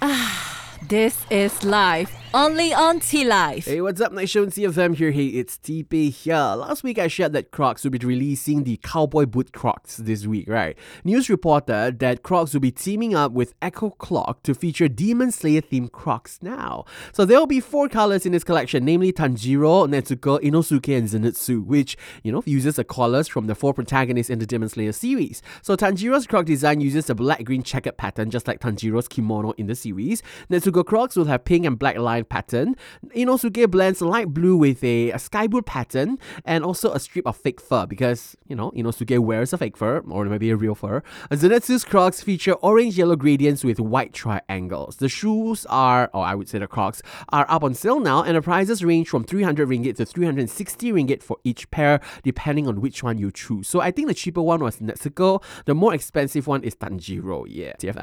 This is live, only on T-Life. Hey, what's up, Night Show and CFM here. Hey, it's TP here. Last week I shared that Crocs will be releasing the cowboy boot Crocs this week, right? News reported that Crocs will be teaming up with Echo Clock to feature Demon Slayer themed Crocs now. So there will be 4 colors in this collection, namely Tanjiro, Nezuko, Inosuke, and Zenitsu, which, uses the collars from the 4 protagonists in the Demon Slayer series. So Tanjiro's Croc design uses a black-green checkered pattern, just like Tanjiro's kimono in the series. Nezuko Crocs will have pink and black line pattern. Inosuke blends light blue with a sky blue pattern and also a strip of fake fur because, Inosuke wears a fake fur or maybe a real fur. Zenitsu's Crocs feature orange-yellow gradients with white triangles. The shoes the Crocs are up on sale now, and the prices range from 300 ringgit to 360 ringgit for each pair, depending on which one you choose. So I think the cheaper one was Nezuko. The more expensive one is Tanjiro. Yeah, TFM.